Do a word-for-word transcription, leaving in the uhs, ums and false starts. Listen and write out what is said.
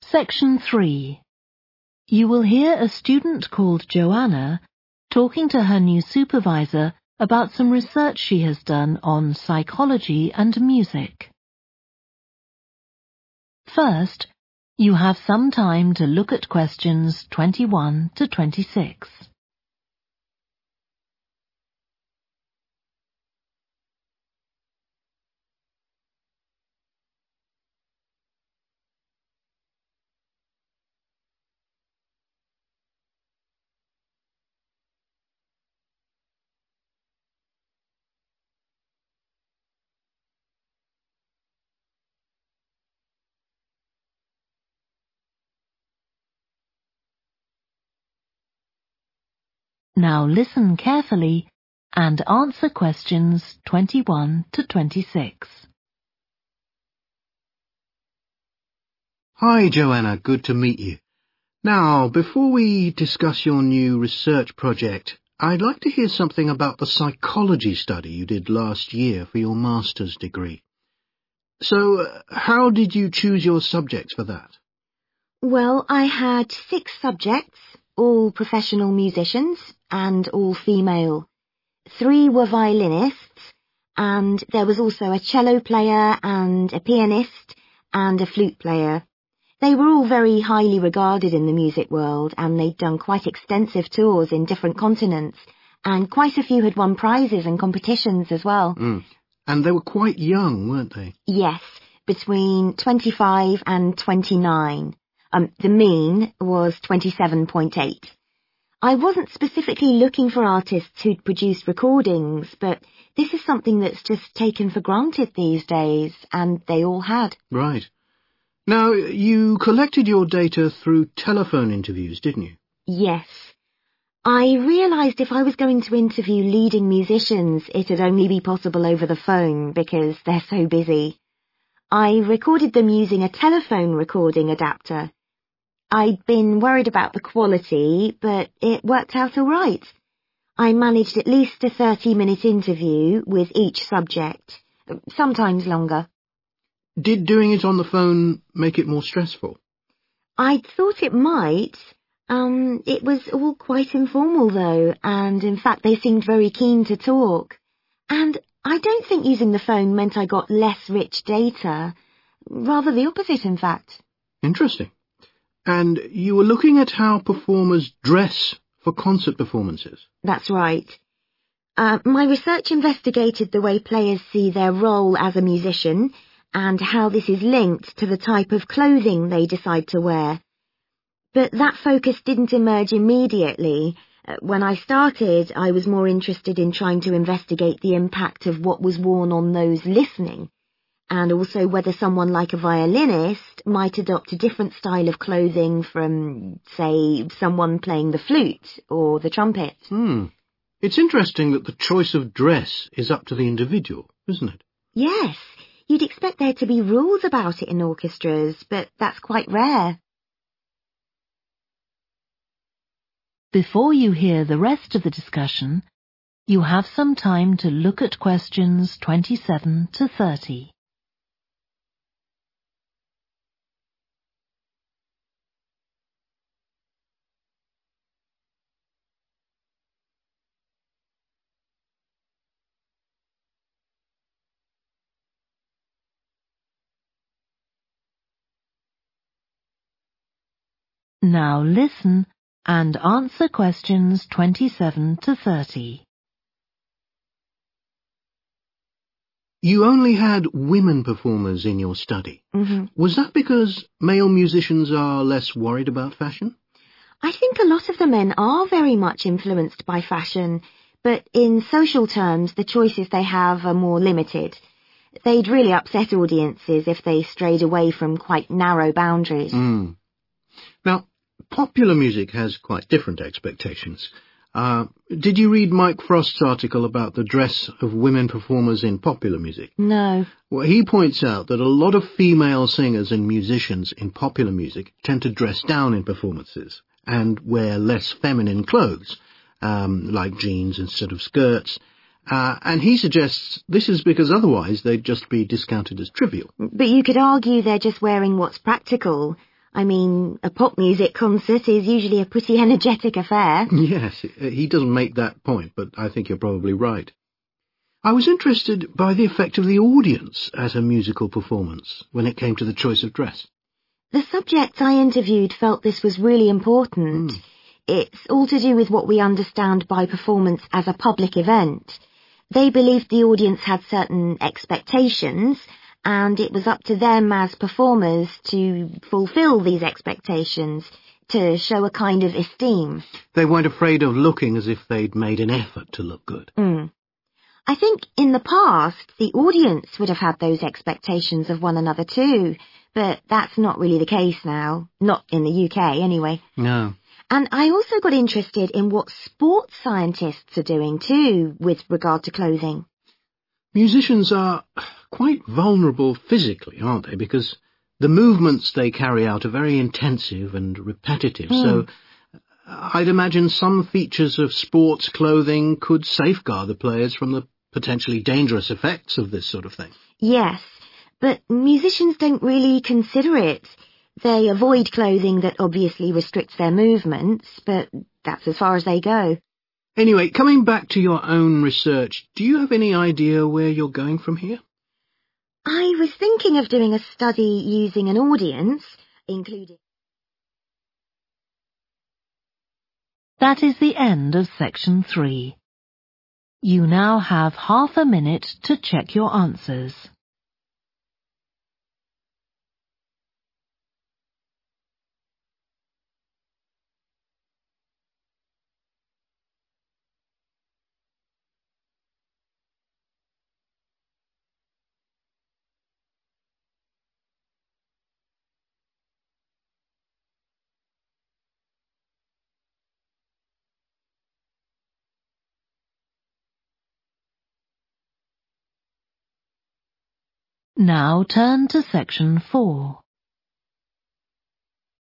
Section three. You will hear a student called Joanna talking to her new supervisor about some research she has done on psychology and music. First, you have some time to look at questions twenty-one to twenty-six. Now listen carefully and answer questions twenty-one to twenty-six. Hi, Joanna. Good to meet you. Now, before we discuss your new research project, I'd like to hear something about the psychology study you did last year for your master's degree. So, uh, how did you choose your subjects for that? Well, I had six subjects, all professional musicians and all female. Three were violinists, and there was also a cello player and a pianist and a flute player. They were all very highly regarded in the music world, and they'd done quite extensive tours in different continents, and quite a few had won prizes and competitions as well. Mm. And they were quite young, weren't they? Yes, between twenty-five and twenty-nine. Um, the mean was twenty-seven point eight. I wasn't specifically looking for artists who'd produced recordings, but this is something that's just taken for granted these days, and they all had. Right. Now, you collected your data through telephone interviews, didn't you? Yes. I realised if I was going to interview leading musicians, it'd only be possible over the phone because they're so busy. I recorded them using a telephone recording adapter. I'd been worried about the quality, but it worked out all right. I managed at least a thirty-minute interview with each subject, sometimes longer. Did doing it on the phone make it more stressful? I'd thought it might. Um, it was all quite informal, though, and in fact they seemed very keen to talk. And I don't think using the phone meant I got less rich data. Rather the opposite, in fact. Interesting. And you were looking at how performers dress for concert performances? That's right. Uh, my research investigated the way players see their role as a musician and how this is linked to the type of clothing they decide to wear. But that focus didn't emerge immediately. Uh, when I started, I was more interested in trying to investigate the impact of what was worn on those listening, and also whether someone like a violinist might adopt a different style of clothing from, say, someone playing the flute or the trumpet. Hmm. It's interesting that the choice of dress is up to the individual, isn't it? Yes. You'd expect there to be rules about it in orchestras, but that's quite rare. Before you hear the rest of the discussion, you have some time to look at questions twenty-seven to thirty. Now listen and answer questions twenty-seven to thirty. You only had women performers in your study. Mm-hmm. Was that because male musicians are less worried about fashion? I think a lot of the men are very much influenced by fashion, but in social terms the choices they have are more limited. They'd really upset audiences if they strayed away from quite narrow boundaries. Mm. Now, popular music has quite different expectations. Uh, did you read Mike Frost's article about the dress of women performers in popular music? No. Well, he points out that a lot of female singers and musicians in popular music tend to dress down in performances and wear less feminine clothes, um, like jeans instead of skirts. Uh, and he suggests this is because otherwise they'd just be discounted as trivial. But you could argue they're just wearing what's practical. I mean, a pop music concert is usually a pretty energetic affair. Yes, he doesn't make that point, but I think you're probably right. I was interested by the effect of the audience at a musical performance when it came to the choice of dress. The subjects I interviewed felt this was really important. Mm. It's all to do with what we understand by performance as a public event. They believed the audience had certain expectations, and it was up to them as performers to fulfill these expectations, to show a kind of esteem. They weren't afraid of looking as if they'd made an effort to look good. Mm. I think in the past, the audience would have had those expectations of one another too, but that's not really the case now. Not in the U K, anyway. No. And I also got interested in what sports scientists are doing too, with regard to clothing. Musicians are quite vulnerable physically, aren't they? Because the movements they carry out are very intensive and repetitive, mm. so I'd imagine some features of sports clothing could safeguard the players from the potentially dangerous effects of this sort of thing. Yes, but musicians don't really consider it. They avoid clothing that obviously restricts their movements, but that's as far as they go. Anyway, coming back to your own research, do you have any idea where you're going from here? I was thinking of doing a study using an audience, including... That is the end of section three. You now have half a minute to check your answers. Now turn to section four.